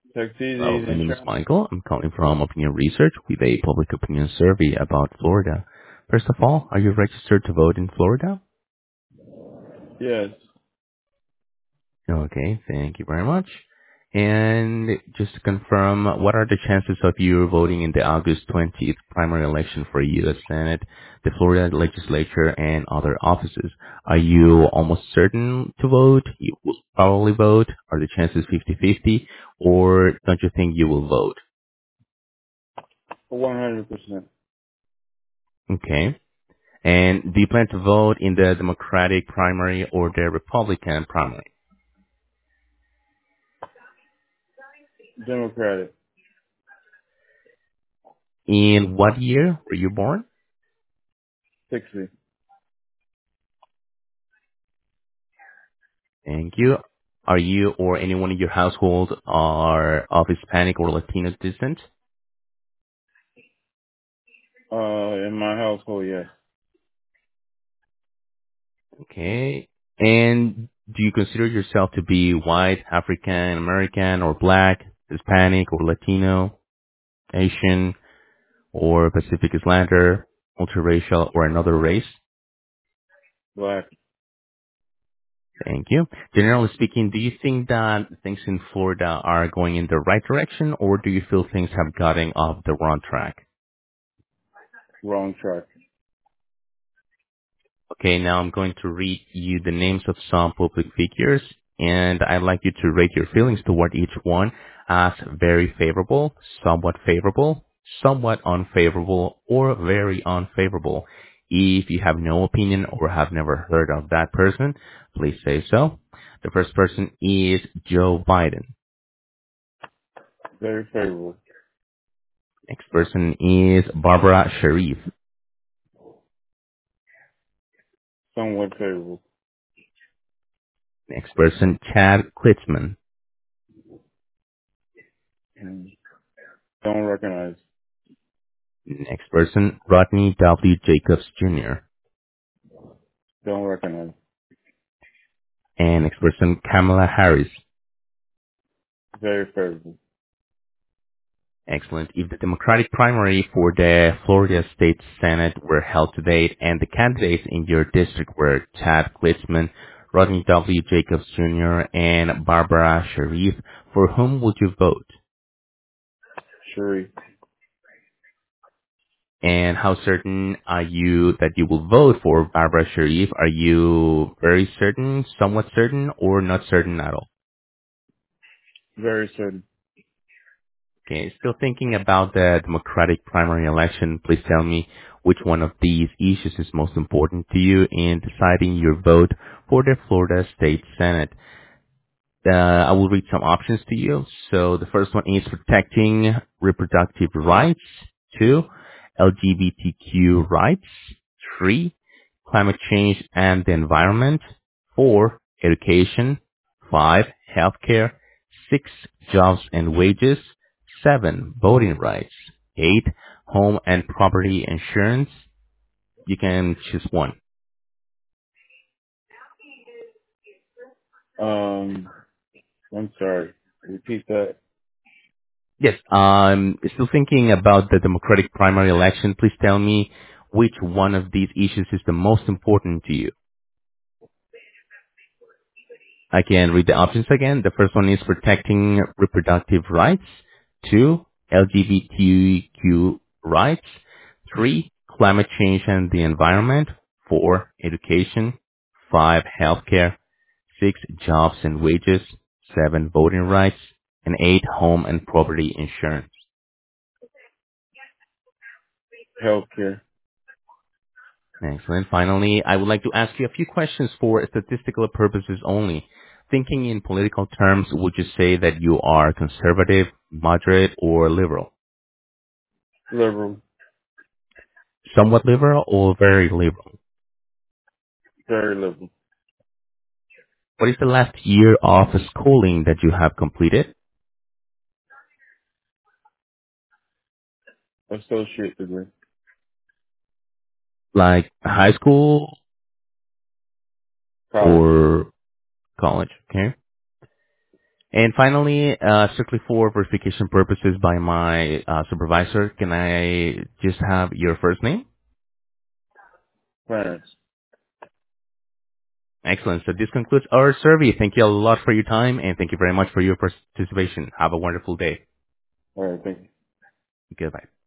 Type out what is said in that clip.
Tuxedo's Hello, my name is Insurance? Michael. I'm calling from Opinion Research with a public opinion survey about Florida. First of all, are you registered to vote in Florida? Yes. Okay, thank you very much. And just to confirm, what are the chances of you voting in the August 20th primary election for U.S. Senate, the Florida legislature, and other offices? Are you almost certain to vote? You will probably vote? Are the chances 50-50? Or don't you think you will vote? 100%. Okay. And do you plan to vote in the Democratic primary or the Republican primary? Democratic. In what year were you born? 60. Thank you. Are you or anyone in your household are of Hispanic or Latino descent? In my household, yes. Okay. And do you consider yourself to be white, African American, or black, Hispanic or Latino, Asian, or Pacific Islander, multiracial, or another race? Black. Thank you. Generally speaking, do you think that things in Florida are going in the right direction, or do you feel things have gotten off the wrong track? Wrong track. Okay, now I'm going to read you the names of some public figures, and I'd like you to rate your feelings toward each one as very favorable, somewhat unfavorable, or very unfavorable. If you have no opinion or have never heard of that person, please say so. The first person is Joe Biden. Very favorable. Next person is Barbara Sharif. Somewhat favorable. Next person, Chad Klitzman. And don't recognize. Next person, Rodney W. Jacobs Jr. Don't recognize. And next person, Kamala Harris. Very favorable. Excellent. If the Democratic primary for the Florida State Senate were held today and the candidates in your district were Chad Klitzman, Rodney W. Jacobs Jr., and Barbara Sharif, for whom would you vote? Sharif. And how certain are you that you will vote for Barbara Sharif? Are you very certain, somewhat certain, or not certain at all? Very certain. Okay, still thinking about the Democratic primary election, please tell me which one of these issues is most important to you in deciding your vote for the Florida State Senate. I will read some options to you. So the first one is protecting reproductive rights. 2, LGBTQ rights. 3, climate change and the environment. 4, education. 5, healthcare. 6, jobs and wages. 7, voting rights. 8, home and property insurance. You can choose one. Um, I'm sorry. Repeat that. Yes, still thinking about the Democratic primary election. Please tell me which one of these issues is the most important to you. I can read the options again. The first one is protecting reproductive rights. 2, LGBTQ rights. 3, climate change and the environment. 4, education. 5, healthcare. 6, jobs and wages. 7, voting rights. And 8, home and property insurance. Healthcare. Excellent. Finally, I would like to ask you a few questions for statistical purposes only. Thinking in political terms, would you say that you are conservative, moderate, or liberal? Liberal. Somewhat liberal or very liberal? Very liberal. What is the last year of schooling that you have completed? Associate degree. Like high school College. or college? Okay. And finally, strictly for verification purposes by my supervisor, can I just have your first name? Clarence. Excellent. So this concludes our survey. Thank you a lot for your time, and thank you very much for your participation. Have a wonderful day. All right, thank you. Goodbye.